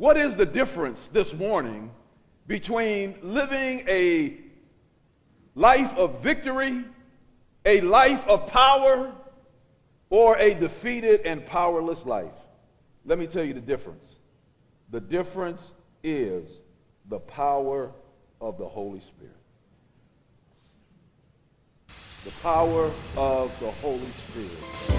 What is the difference this morning between living a life of victory, a life of power, or a defeated and powerless life? Let me tell you the difference. The difference is the power of the Holy Spirit. The power of the Holy Spirit.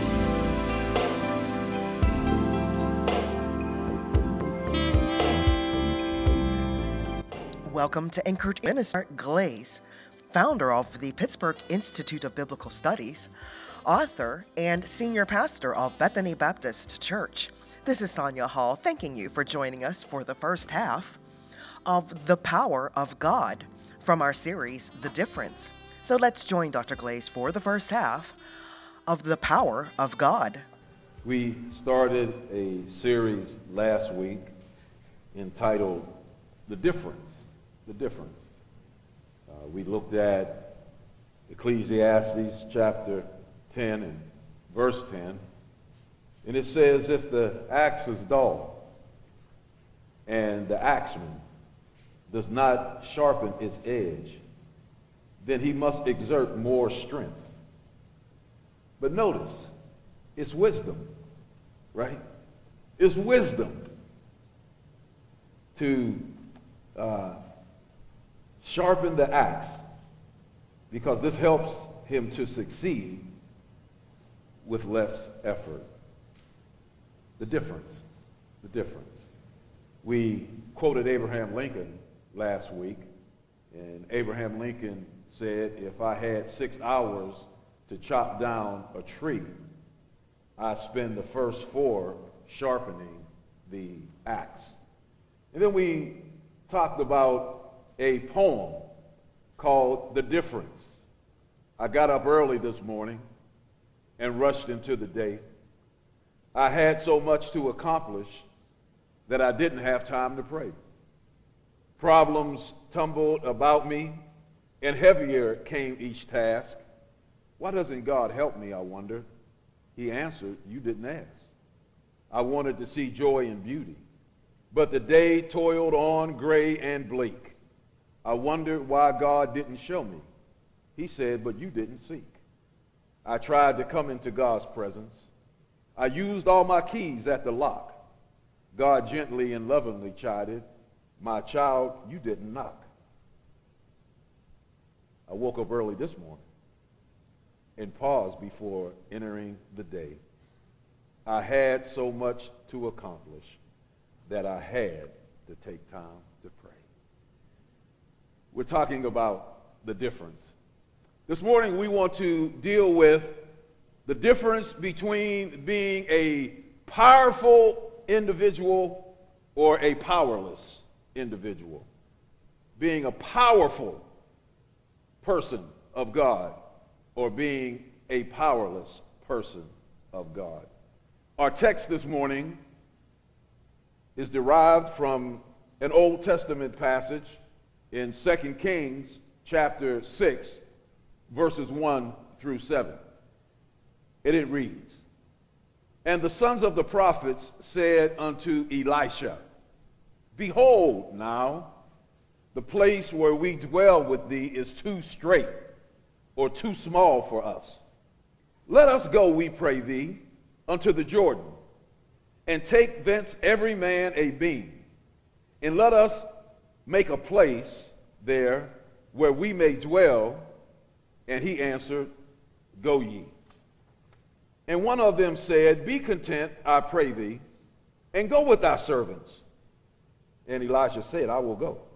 Welcome to Anchored Minister Glaze, founder of the Pittsburgh Institute of Biblical Studies, author and senior pastor of Bethany Baptist Church. This is Sonia Hall thanking you for joining us for the first half of The Power of God from our series, The Difference. So let's join Dr. Glaze for the first half of The Power of God. We started a series last week entitled The Difference. The difference. We looked at Ecclesiastes chapter 10 and verse 10, and it says, if the axe is dull and the axeman does not sharpen its edge, then he must exert more strength. But notice, it's wisdom, right? It's wisdom to sharpen the axe, because this helps him to succeed with less effort. The difference. We quoted Abraham Lincoln last week, and Abraham Lincoln said, if I had 6 hours to chop down a tree, I spend the first 4 sharpening the axe. And then we talked about a poem called The Difference. I got up early this morning and rushed into the day. I had so much to accomplish that I didn't have time to pray. Problems tumbled about me, and heavier came each task. Why doesn't God help me, I wondered? He answered, you didn't ask. I wanted to see joy and beauty, but the day toiled on gray and bleak. I wondered why God didn't show me. He said, but you didn't seek. I tried to come into God's presence. I used all my keys at the lock. God gently and lovingly chided, my child, you didn't knock. I woke up early this morning and paused before entering the day. I had so much to accomplish that I had to take time to pray. We're talking about the difference. This morning we want to deal with the difference between being a powerful individual or a powerless individual. Being a powerful person of God or being a powerless person of God. Our text this morning is derived from an Old Testament passage in 2 Kings chapter 6, verses 1 through 7. And it reads, and the sons of the prophets said unto Elisha, behold now, the place where we dwell with thee is too strait, or too small for us. Let us go, we pray thee, unto the Jordan, and take thence every man a beam, and let us make a place there where we may dwell. And he answered, go ye. And one of them said, be content, I pray thee, and go with thy servants. And Elisha said, I will go.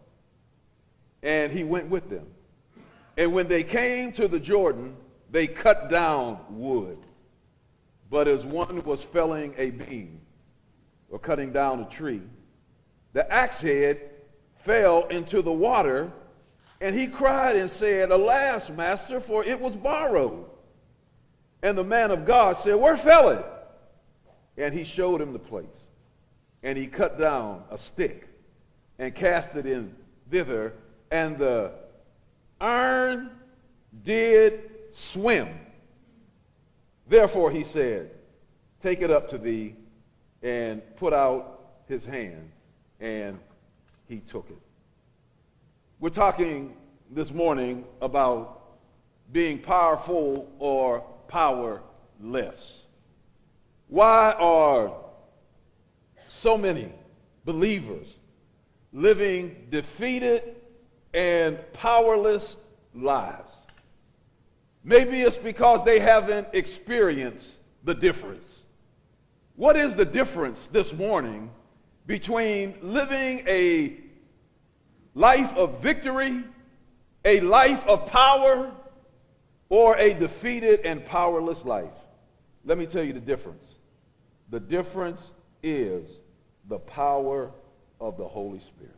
And he went with them. And when they came to the Jordan, they cut down wood. But as one was felling a beam or cutting down a tree, the axe head fell into the water, and he cried and said, alas, master, for it was borrowed. And the man of God said, where fell it? And he showed him the place. And he cut down a stick and cast it in thither, and the iron did swim. Therefore he said, take it up to thee, and put out his hand. and he took it. We're talking this morning about being powerful or powerless. Why are so many believers living defeated and powerless lives? Maybe it's because they haven't experienced the difference. What is the difference this morning between living a life of victory, a life of power, or a defeated and powerless life? Let me tell you the difference. The difference is the power of the Holy Spirit.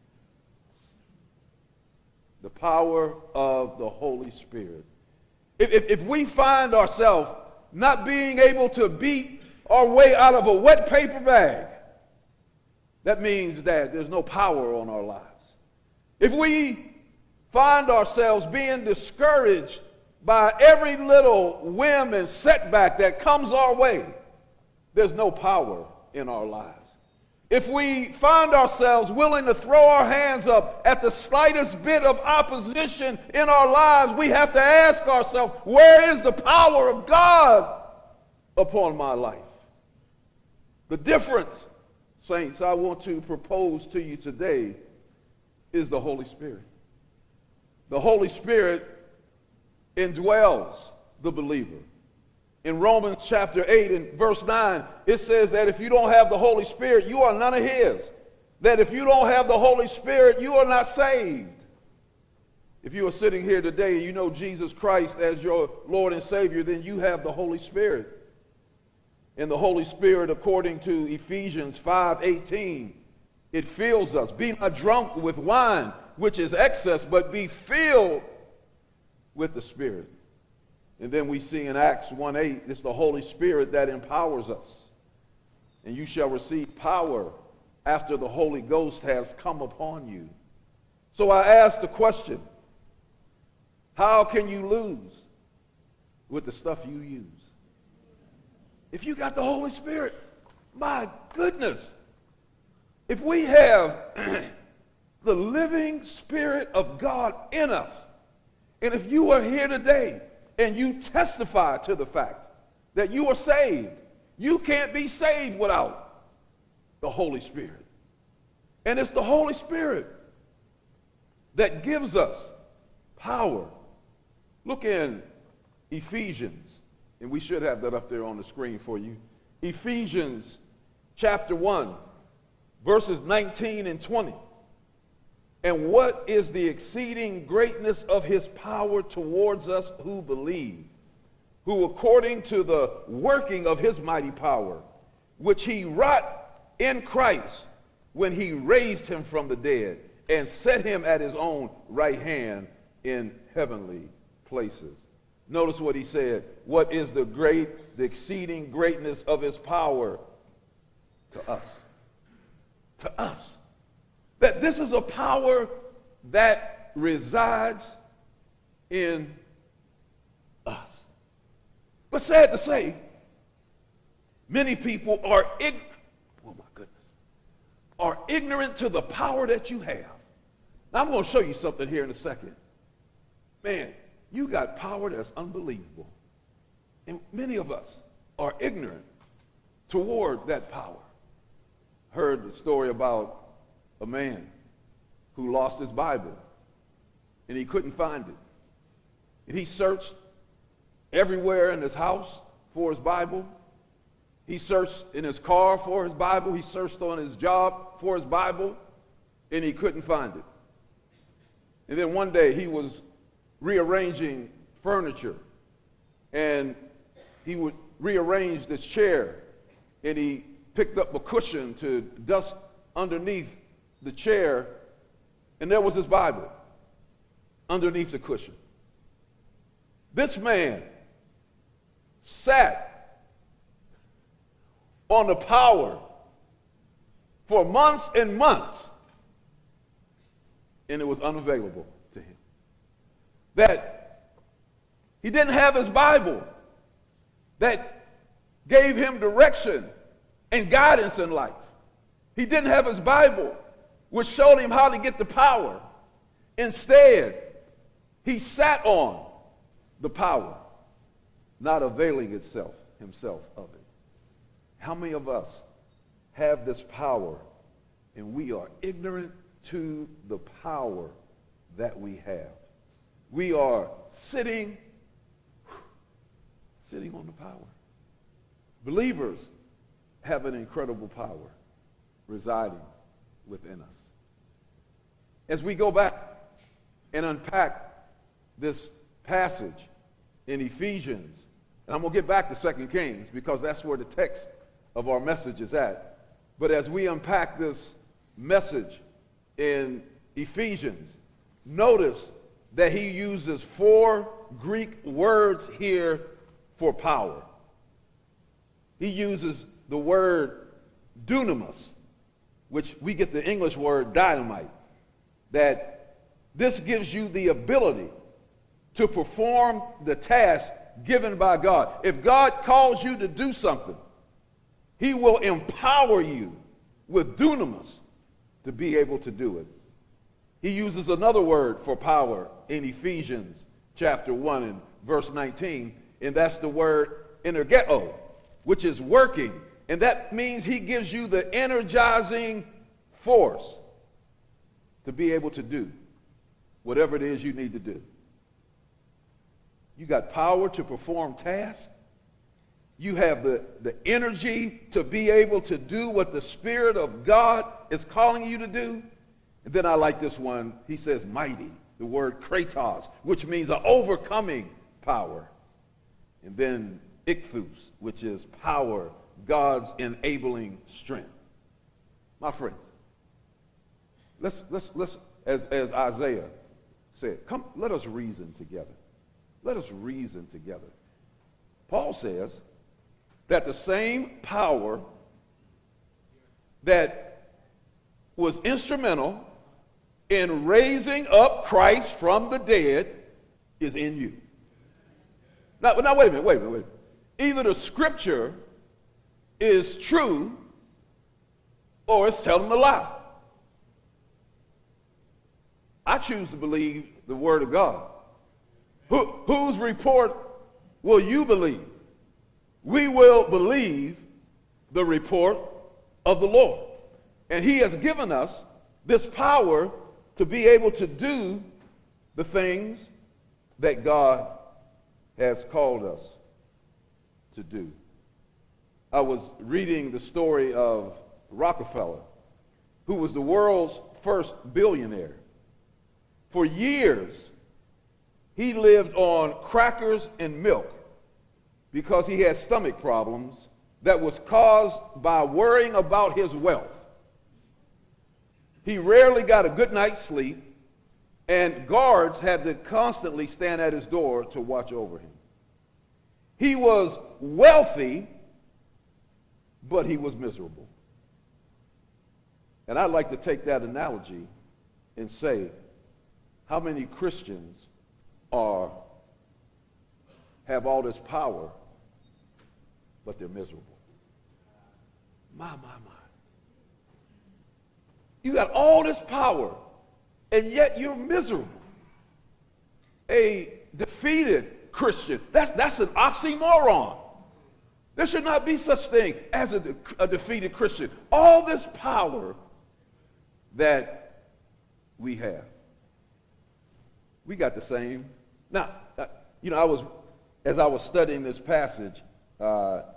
The power of the Holy Spirit. If we find ourselves not being able to beat our way out of a wet paper bag, that means that there's no power on our lives. If we find ourselves being discouraged by every little whim and setback that comes our way, there's no power in our lives. If we find ourselves willing to throw our hands up at the slightest bit of opposition in our lives, we have to ask ourselves, where is the power of God upon my life? The difference, saints, I want to propose to you today is the Holy Spirit. The Holy Spirit indwells the believer. In Romans chapter 8 and verse 9, it says that if you don't have the Holy Spirit, you are none of his. That if you don't have the Holy Spirit, you are not saved. If you are sitting here today and you know Jesus Christ as your Lord and Savior, then you have the Holy Spirit. And the Holy Spirit, according to Ephesians 5:18, it fills us. Be not drunk with wine, which is excess, but be filled with the Spirit. And then we see in Acts 1:8, it's the Holy Spirit that empowers us. And you shall receive power after the Holy Ghost has come upon you. So I ask the question, how can you lose with the stuff you use? If you got the Holy Spirit, my goodness. If we have the living Spirit of God in us, and if you are here today and you testify to the fact that you are saved, you can't be saved without the Holy Spirit. And it's the Holy Spirit that gives us power. Look in Ephesians, and we should have that up there on the screen for you. Ephesians chapter 1, verses 19 and 20. And what is the exceeding greatness of his power towards us who believe, who according to the working of his mighty power, which he wrought in Christ when he raised him from the dead and set him at his own right hand in heavenly places. Notice what he said. What is the exceeding greatness of his power to us? To us. That this is a power that resides in us. But sad to say, many people are ignorant to the power that you have. Now I'm going to show you something here in a second. Man, you got power that's unbelievable. And many of us are ignorant toward that power. Heard the story about a man who lost his Bible and he couldn't find it. And he searched everywhere in his house for his Bible. He searched in his car for his Bible. He searched on his job for his Bible, and he couldn't find it. And then one day he was rearranging furniture, and he would rearrange this chair, and he picked up a cushion to dust underneath the chair, and there was his Bible underneath the cushion. This man sat on the power for months and months, and it was unavailable to him. That he didn't have his Bible that gave him direction and guidance in life. He didn't have his Bible, which showed him how to get the power. Instead, he sat on the power, not availing himself of it. How many of us have this power and we are ignorant to the power that we have? We are sitting on the power. Believers have an incredible power residing within us. As we go back and unpack this passage in Ephesians, and I'm going to get back to 2 Kings because that's where the text of our message is at. But as we unpack this message in Ephesians, notice that he uses 4 Greek words here for power. He uses the word dunamis, which we get the English word dynamite, that this gives you the ability to perform the task given by God. If God calls you to do something, he will empower you with dunamis to be able to do it. He uses another word for power in Ephesians chapter 1 and verse 19, and that's the word energeto, which is working. And that means he gives you the energizing force to be able to do whatever it is you need to do. You got power to perform tasks. You have the energy to be able to do what the Spirit of God is calling you to do. And then I like this one. He says mighty, the word kratos, which means an overcoming power. And then ichthus, which is power, God's enabling strength. My friends, let's as Isaiah said, come, let us reason together. Let us reason together. Paul says that the same power that was instrumental in raising up Christ from the dead is in you. Now wait a minute. Either the scripture is true or it's telling a lie. I choose to believe the word of God. Whose report will you believe? We will believe the report of the Lord. And he has given us this power to be able to do the things that God has called us to do. I was reading the story of Rockefeller, who was the world's first billionaire. For years, he lived on crackers and milk because he had stomach problems that was caused by worrying about his wealth. He rarely got a good night's sleep, and guards had to constantly stand at his door to watch over him. He was wealthy, but he was miserable. And I'd like to take that analogy and say, how many Christians have all this power, but they're miserable? My. You got all this power, and yet you're miserable. A defeated Christian, that's an oxymoron. There should not be such thing as a defeated Christian. All this power that we have. We got the same. Now, as I was studying this passage, put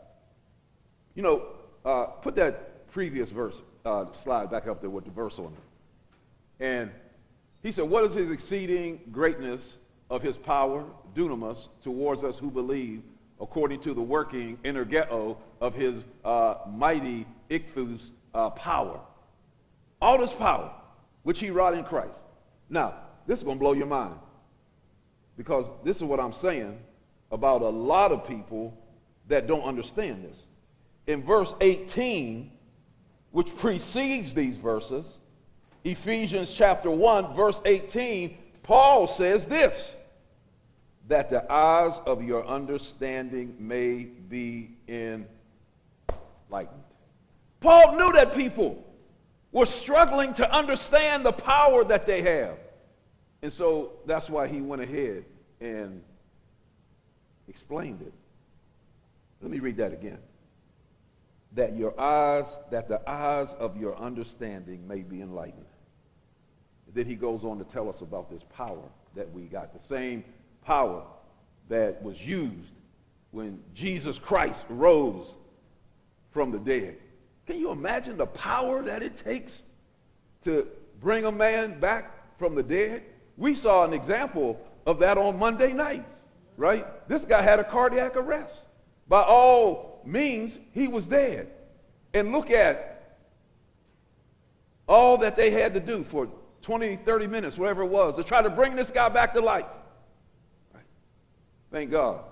that previous verse slide back up there with the verse on it. And he said, what is his exceeding greatness of his power, dunamis, towards us who believe, according to the working energeto of his mighty ichthus power. All this power, which he wrought in Christ. Now, this is going to blow your mind, because this is what I'm saying about a lot of people that don't understand this. In verse 18, which precedes these verses, Ephesians chapter 1, verse 18, Paul says this, that the eyes of your understanding may be enlightened. Paul knew that people were struggling to understand the power that they have. And so that's why he went ahead and explained it. Let me read that again. That the eyes of your understanding may be enlightened. Then he goes on to tell us about this power that we got. The same power that was used when Jesus Christ rose from the dead. Can you imagine the power that it takes to bring a man back from the dead? We saw an example of that on Monday night, right? This guy had a cardiac arrest. By all means, he was dead. And look at all that they had to do for 20, 30 minutes, whatever it was, to try to bring this guy back to life. Right? Thank God.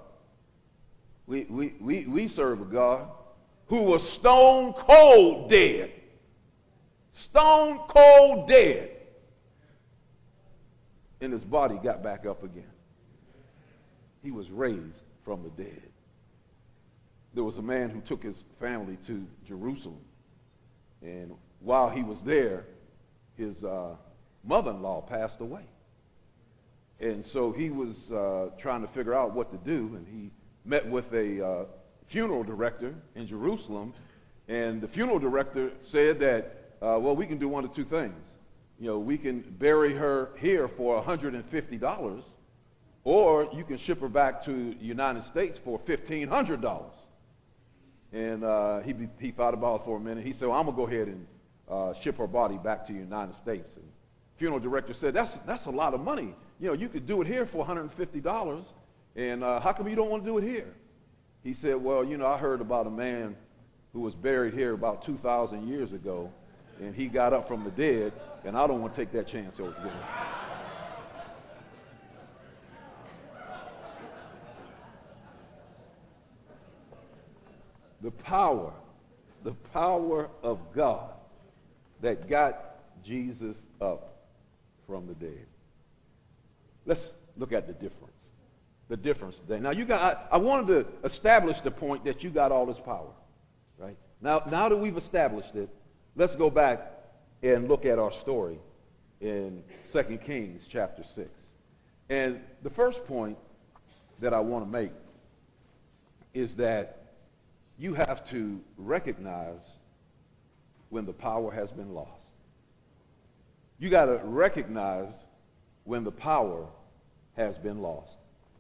We serve a God who was stone cold dead. Stone cold dead. And his body got back up again. He was raised from the dead. There was a man who took his family to Jerusalem. And while he was there, his mother-in-law passed away. And so he was trying to figure out what to do, and he met with a funeral director in Jerusalem, and the funeral director said that, well, we can do one of two things. You know, we can bury her here for $150, or you can ship her back to the United States for $1,500. And he thought about it for a minute. He said, well, I'm going to go ahead and ship her body back to the United States. And the funeral director said, that's a lot of money. You know, you could do it here for $150, and how come you don't want to do it here? He said, well, you know, I heard about a man who was buried here about 2,000 years ago, and he got up from the dead, and I don't want to take that chance over again. The power of God that got Jesus up from the dead. Let's look at the difference. The difference today. Now, I wanted to establish the point that you got all this power, right? Now that we've established it, let's go back and look at our story in 2 Kings chapter 6. And the first point that I want to make is that you have to recognize when the power has been lost. You got to recognize when the power has been lost.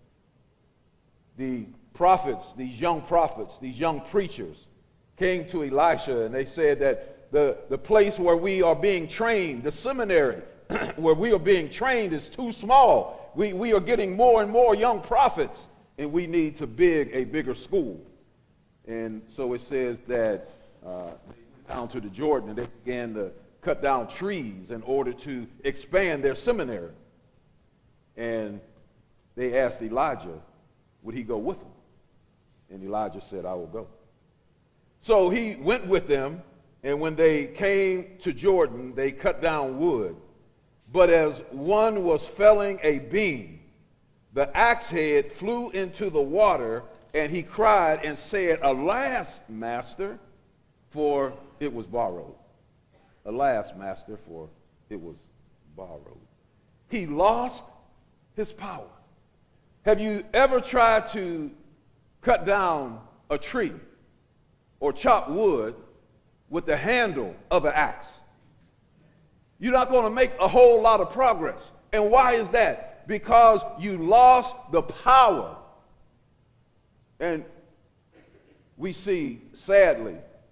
The prophets, these young preachers, came to Elisha and they said that the place where we are being trained, the seminary where we are being trained is too small. We are getting more and more young prophets, and we need to build a bigger school. And so it says that they went down to the Jordan and they began to cut down trees in order to expand their seminary. And they asked Elijah, would he go with them? And Elijah said, I will go. So he went with them, and when they came to Jordan, they cut down wood. But as one was felling a beam, the axe head flew into the water, and he cried and said, Alas, master, for it was borrowed. Alas, master, for it was borrowed. He lost his power. Have you ever tried to cut down a tree or chop wood with the handle of an axe? You're not going to make a whole lot of progress. And why is that? Because you lost the power. And we see, sadly,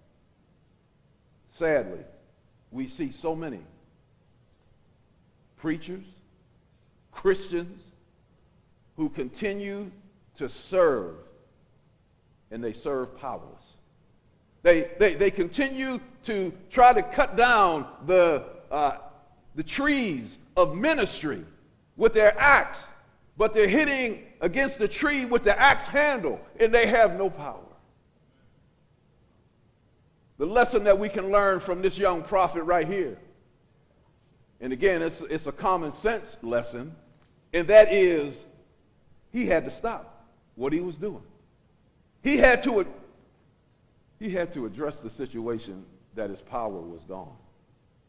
we see so many preachers, Christians, who continue to serve, and they serve powerless. They continue to try to cut down the trees of ministry with their axe, but they're hitting against the tree with the axe handle, and they have no power. The lesson that we can learn from this young prophet right here, and again, it's a common sense lesson, and that is he had to stop what he was doing. He had to address the situation that his power was gone.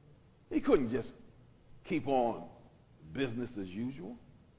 couldn't just keep on business as usual.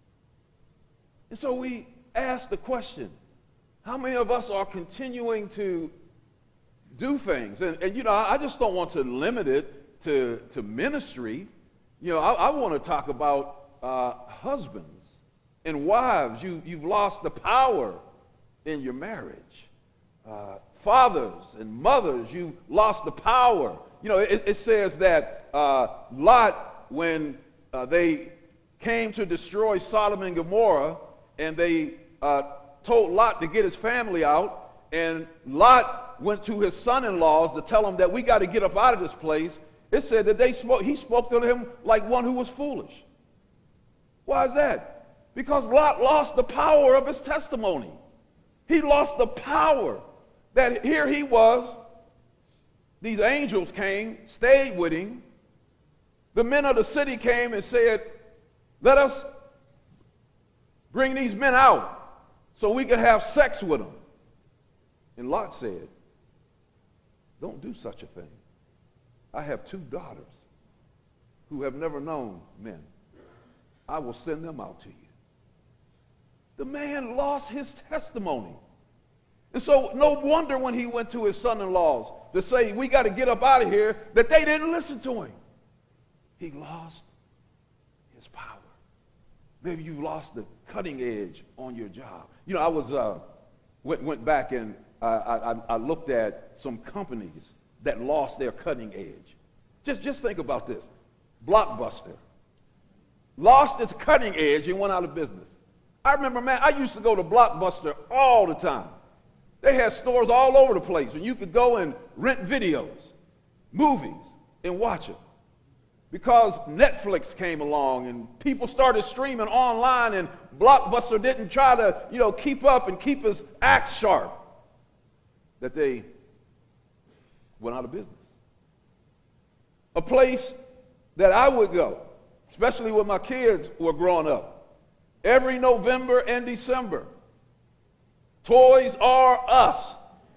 And so we asked the question, how many of us are continuing to do things? And you know, I just don't want to limit it to ministry. You know, I want to talk about husbands and wives. You've lost the power in your marriage. Fathers and mothers, you lost the power. You know, it says that Lot, when they came to destroy Sodom and Gomorrah, and they told Lot to get his family out, and Lot went to his son-in-laws to tell them that we got to get up out of this place. It said that he spoke to him like one who was foolish. Why is that? Because Lot lost the power of his testimony. He lost the power that here he was. These angels came, stayed with him. The men of the city came and said, let us bring these men out so we can have sex with them. And Lot said, don't do such a thing. I have 2 daughters who have never known men. I will send them out to you. The man lost his testimony. And so no wonder when he went to his son-in-laws to say, we got to get up out of here, that they didn't listen to him. He lost his power. Maybe you lost the cutting edge on your job. You know, I was went back and I looked at some companies that lost their cutting edge. Just think about this. Blockbuster lost its cutting edge and went out of business. I remember, man, I used to go to Blockbuster all the time. They had stores all over the place, and you could go and rent videos, movies, and watch them. Because Netflix came along and people started streaming online, and Blockbuster didn't try to, you know, keep up and keep his act sharp, that they went out of business. A place that I would go, especially when my kids were growing up, every November and December, Toys R Us.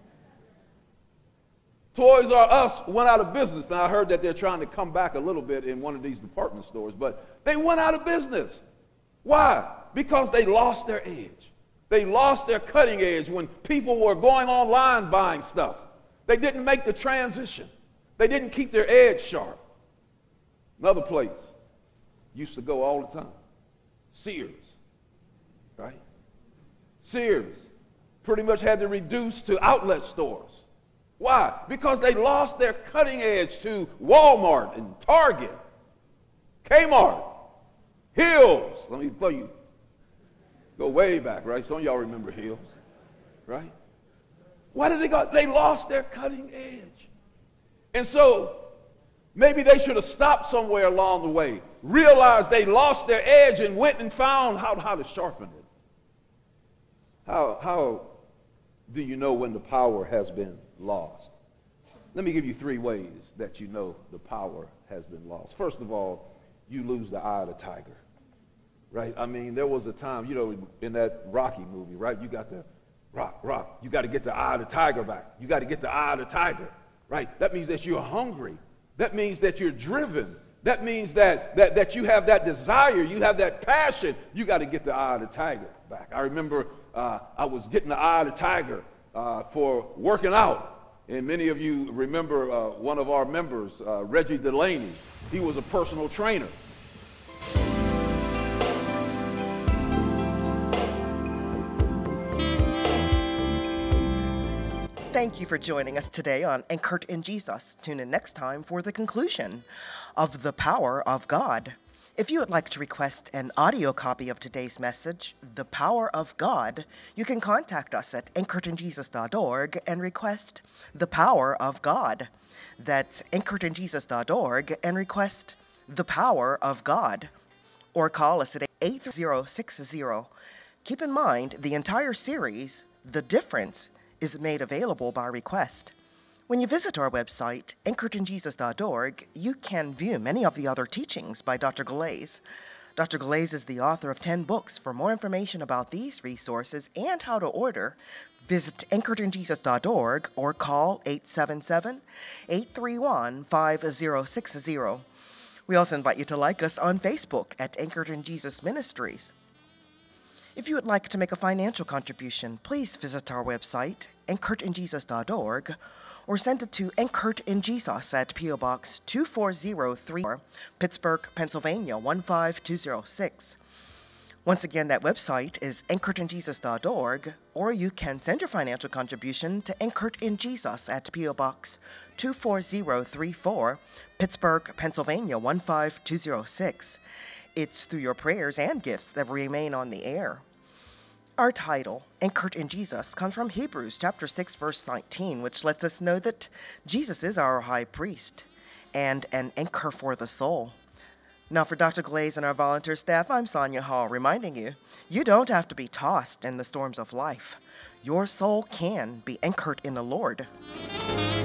Toys R Us went out of business. Now, I heard that they're trying to come back a little bit in one of these department stores, but they went out of business. Why? Because they lost their edge. They lost their cutting edge when people were going online buying stuff. They didn't make the transition. They didn't keep their edge sharp. Another place used to go all the time, Sears, right? Sears pretty much had to reduce to outlet stores. Why? Because they lost their cutting edge to Walmart and Target, Kmart, Hills. Let me tell you, go way back, right? Some of y'all remember Hills, right? Why did they go? They lost their cutting edge. And so maybe they should have stopped somewhere along the way, realized they lost their edge, and went and found how to sharpen it. How do you know when the power has been lost? Let me give you 3 ways that you know the power has been lost. First of all, you lose the eye of the tiger, right? I mean, there was a time, you know, in that Rocky movie, right? You got the rock. You got to get the eye of the tiger back. You got to get the eye of the tiger, right? That means that you're hungry. That means that you're driven. That means that you have that desire. You have that passion. You got to get the eye of the tiger back. I remember I was getting the eye of the tiger for working out. And many of you remember one of our members, Reggie Delaney. He was a personal trainer. Thank you for joining us today on Anchored in Jesus. Tune in next time for the conclusion of The Power of God. If you would like to request an audio copy of today's message, The Power of God, you can contact us at anchoredinjesus.org and request The Power of God. That's anchoredinjesus.org and request The Power of God. Or call us at 8060. Keep in mind, the entire series, The Difference, is made available by request. When you visit our website, anchoredinjesus.org, you can view many of the other teachings by Dr. Galais. Dr. Galais is the author of 10 books. For more information about these resources and how to order, visit anchoredinjesus.org or call 877-831-5060. We also invite you to like us on Facebook at Anchored in Jesus Ministries. If you would like to make a financial contribution, please visit our website, anchoredinjesus.org, or send it to Anchored in Jesus at P.O. Box 24034, Pittsburgh, Pennsylvania 15206. Once again, that website is anchoredinjesus.org, or you can send your financial contribution to Anchored in Jesus at P.O. Box 24034, Pittsburgh, Pennsylvania 15206. It's through your prayers and gifts that remain on the air. Our title, Anchored in Jesus, comes from Hebrews chapter 6, verse 19, which lets us know that Jesus is our high priest and an anchor for the soul. Now for Dr. Glaze and our volunteer staff, I'm Sonia Hall, reminding you, you don't have to be tossed in the storms of life. Your soul can be anchored in the Lord.